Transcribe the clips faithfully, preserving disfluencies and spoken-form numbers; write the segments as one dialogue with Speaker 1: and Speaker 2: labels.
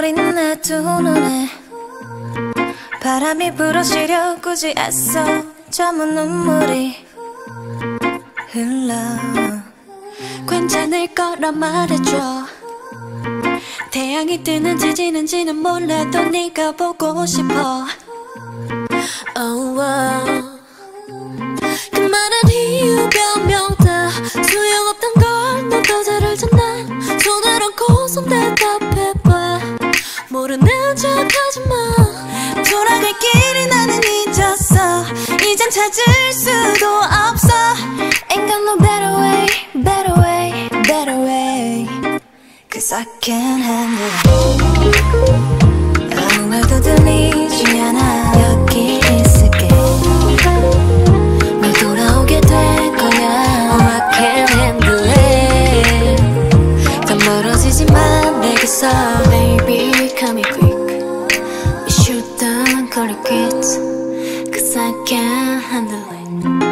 Speaker 1: 어린 내 두 눈에 바람이 불어시려 굳이 애써 저문 눈물이 흘러.
Speaker 2: 괜찮을 거라 말해줘. 태양이 뜨는지 지는지는 몰라도 네가 보고 싶어. Oh, wow. 그 많은 이유 변명 다 소용없던 걸 넌 더 잘 알잖아. 손을 얹고 손 대답해봐. 모르는 척 하지마.
Speaker 1: 돌아갈 길을 나는 잊었어. 이젠 찾을 수도 없어. Ain't got no better way, better way, better way. Cause I can't handle it. 아무 말도 들리지 않아. 여기 있을게. 널 돌아오게 될 거야. Oh, I can't handle it. 더 멀어지지만 내게서 Baby, come here quick. You shouldn't call it quits. Cause I can't handle it.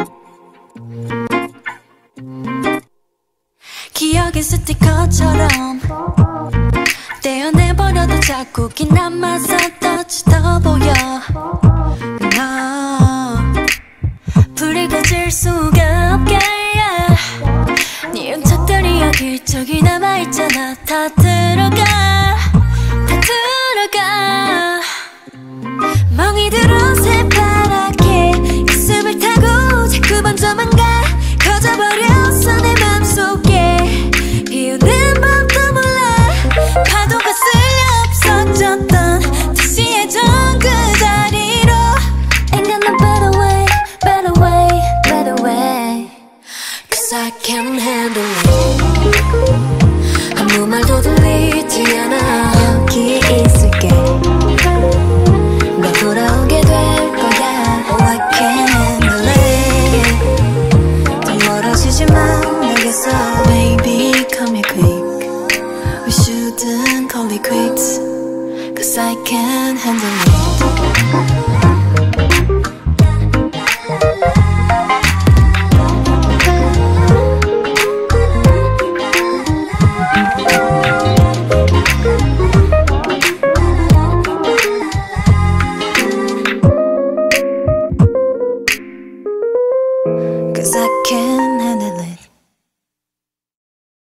Speaker 2: 기억의 스티커처럼 떼어내버려도 자꾸 긴 남아서 떠지더 보여. 너 불이 꺼질 수가 없게 yeah. 네 흔적들이 여기저기 남아있잖아. 다 들어가 다 들어가. 멍이 들어 새파랗게 가슴을 타고 자꾸 번져만 가. 커져버렸어 내 맘속에. 비오는 밤도 몰라. 파도가 쓸려 없어졌던 다시 예전 그 자리로.
Speaker 1: Ain't got no better way, better way, better way.
Speaker 2: Cause I can't handle it. 아무 말도 들리지 않아.
Speaker 1: 여기 있을게. 너 돌아오게 될 거야. Oh, I can't handle it. 더 멀어지지만 내게서 Baby, come here quick. We shouldn't call it quits. Cause I can't handle it.